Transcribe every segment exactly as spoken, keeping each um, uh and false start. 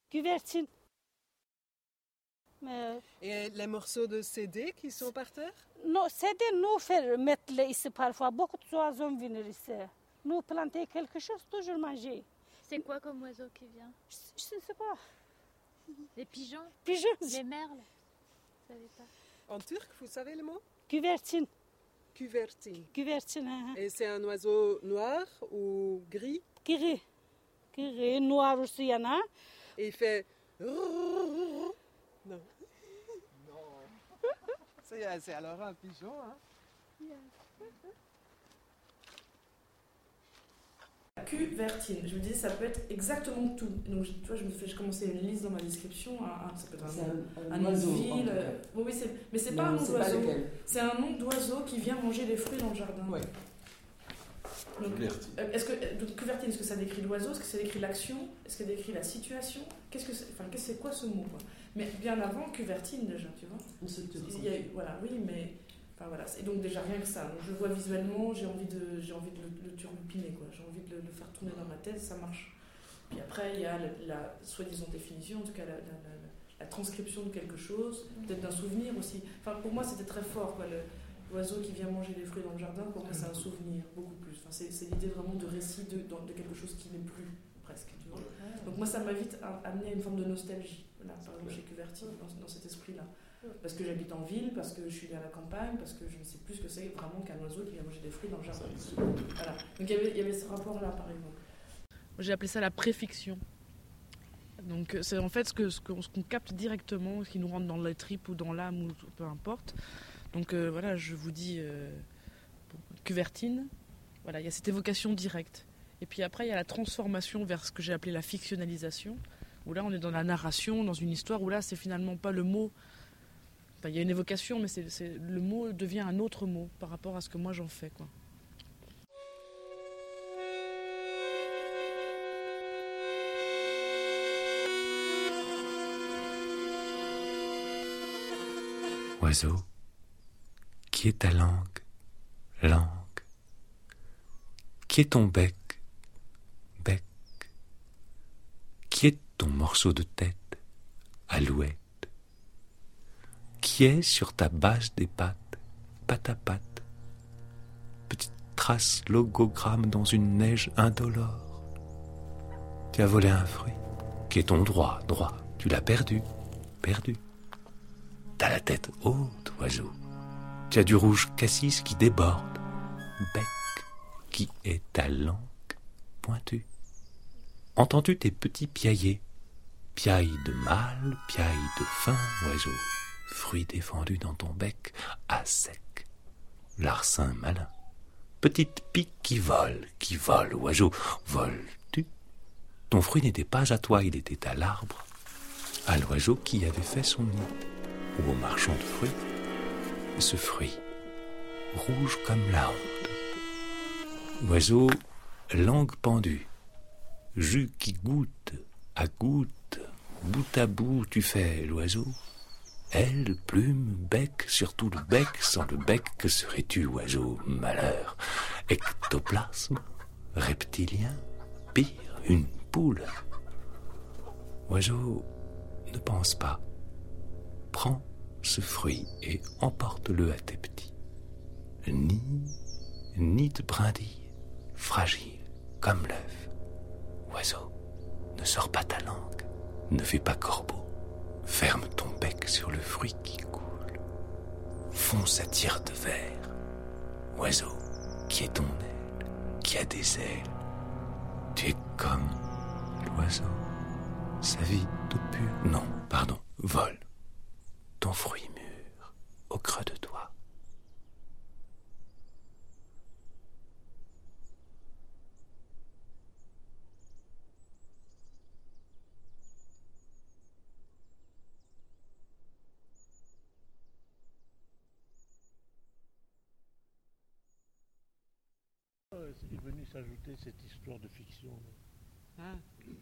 Güvercin. Mais... Et les morceaux de C D qui sont par terre? Non, C D, nous faisons mettre ici parfois. Beaucoup d'oiseaux viennent ici. Nous planter quelque chose, toujours manger. C'est quoi comme oiseau qui vient? Je ne sais pas. Les pigeons? Pigeons. Les merles? Vous savez pas? En turc, vous savez le mot? Güvercin. Güvercin. Güvercin. Hein. Et c'est un oiseau noir ou gris? Gris. Gris, noir aussi, il y en a. Et il fait... Non. Non. c'est, c'est alors un pigeon, hein? Yeah. Cuvertine, je me disais ça peut être exactement tout. Donc tu vois, je me fais, je commençais une liste dans ma description. Un, un, ça peut être un, un, un, un nom oiseau, de ville. Euh, bon, oui, c'est, mais c'est non, pas un nom c'est d'oiseau. C'est un nom d'oiseau qui vient manger les fruits dans le jardin. Ouais. Donc, est-ce que donc, cuvertine, est-ce que ça décrit l'oiseau? Est-ce que ça décrit l'action? Est-ce que ça décrit la situation? Qu'est-ce que c'est, enfin, qu'est-ce, c'est quoi ce mot quoi? Mais bien avant cuvertine déjà, tu vois. Il y a, voilà, oui, mais enfin voilà. Et donc déjà rien que ça. Donc, je le vois visuellement, j'ai envie de, j'ai envie de le, le turlupiner quoi. J'ai envie de le, le faire tourner dans ma tête, ça marche. Puis après il y a la, la soi-disant définition, en tout cas la, la, la, la transcription de quelque chose, peut-être d'un souvenir aussi. Enfin pour moi c'était très fort quoi. Le, L'oiseau qui vient manger les fruits dans le jardin, pour moi, c'est un souvenir, beaucoup plus. Enfin, c'est, c'est l'idée vraiment de récit de, de quelque chose qui n'est plus, presque. Tu vois. Donc moi, ça m'a vite amené à une forme de nostalgie, là, par exemple, chez Cuvertine, dans, dans cet esprit-là. Parce que j'habite en ville, parce que je suis à la campagne, parce que je ne sais plus ce que c'est vraiment qu'un oiseau qui vient manger des fruits dans le jardin. Voilà. Donc il y avait, il y avait ce rapport-là, par exemple. J'ai appelé ça la préfiction. Donc c'est en fait ce, que, ce, que, ce qu'on capte directement, ce qui nous rentre dans les tripes ou dans l'âme, ou peu importe. Donc euh, voilà, je vous dis euh, bon, Cuvertine, voilà, il y a cette évocation directe. Et puis après, il y a la transformation vers ce que j'ai appelé la fictionnalisation, où là, on est dans la narration, dans une histoire, où là, c'est finalement pas le mot. Enfin, il y a une évocation, mais c'est, c'est, le mot devient un autre mot par rapport à ce que moi j'en fais, quoi. Oiseau, qui est ta langue, langue? Qui est ton bec, bec? Qui est ton morceau de tête, alouette? Qui est sur ta base des pattes, patte à patte? Petite trace logogramme dans une neige indolore. Tu as volé un fruit, qui est ton droit, droit. Tu l'as perdu, perdu. T'as la tête haute, oiseau. Tu as du rouge cassis qui déborde. Bec, qui est ta langue pointue. Entends-tu tes petits piaillés? Piaille de mâle, piaille de fin, oiseau. Fruit défendu dans ton bec, à sec. Larcin malin. Petite pique qui vole, qui vole, oiseau. Voles-tu? Ton fruit n'était pas à toi, il était à l'arbre. À l'oiseau qui avait fait son nid. Ou au marchand de fruits. Ce fruit, rouge comme la honte. Oiseau, langue pendue, jus qui goûte, à goutte, bout à bout tu fais l'oiseau. Aile, plume, bec, surtout le bec, sans le bec, que serais-tu, oiseau, malheur? Ectoplasme, reptilien, pire, une poule. Oiseau, ne pense pas, prends ce fruit et emporte-le à tes petits. Ni, ni de brindilles, fragile comme l'œuf. Oiseau, ne sors pas ta langue, ne fais pas corbeau. Ferme ton bec sur le fruit qui coule. Fonce à tire de verre. Oiseau, qui est ton aile, qui a des ailes. Tu es comme l'oiseau. Sa vie toute pure. Non, pardon, vole. Ton fruit mûr au creux de toi. Est venu s'ajouter cette histoire de fiction. Ah.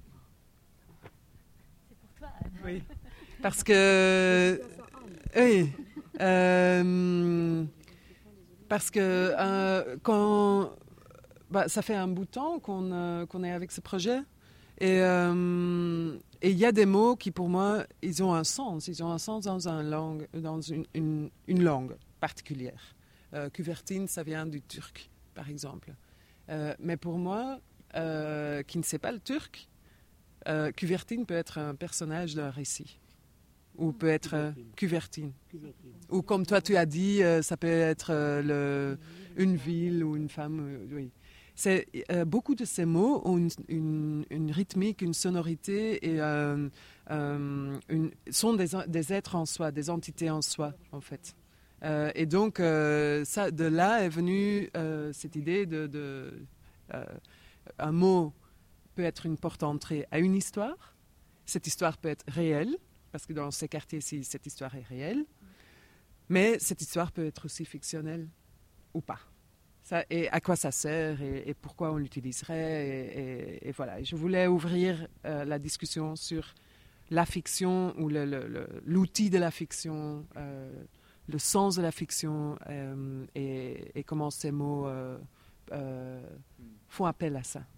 C'est pour toi. Oui, parce que oui, euh, parce que euh, quand bah, ça fait un bout de temps qu'on euh, qu'on est avec ce projet et euh, et il y a des mots qui, pour moi, ils ont un sens. Ils ont un sens dans, un langue, dans une, une, une langue particulière. Euh, Couvertine, ça vient du turc, par exemple. Euh, mais pour moi, euh, qui ne sait pas le turc, euh, Couvertine peut être un personnage d'un récit. Ou peut être euh, Couvertine. Couvertine. Ou comme toi tu as dit, euh, ça peut être euh, le, une ville ou une femme. Euh, oui. C'est, euh, beaucoup de ces mots ont une, une, une rythmique, une sonorité et euh, euh, une, sont des, des êtres en soi, des entités en soi, en fait. Euh, et donc, euh, ça, de là est venue euh, cette idée de... de euh, un mot peut être une porte d'entrée à une histoire. Cette histoire peut être réelle, parce que dans ces quartiers-ci, cette histoire est réelle. Mais cette histoire peut être aussi fictionnelle ou pas. Ça, et à quoi ça sert et, et pourquoi on l'utiliserait. Et, et, et voilà. Je voulais ouvrir euh, la discussion sur la fiction ou le, le, le, l'outil de la fiction, euh, le sens de la fiction euh, et, et comment ces mots euh, euh, font appel à ça.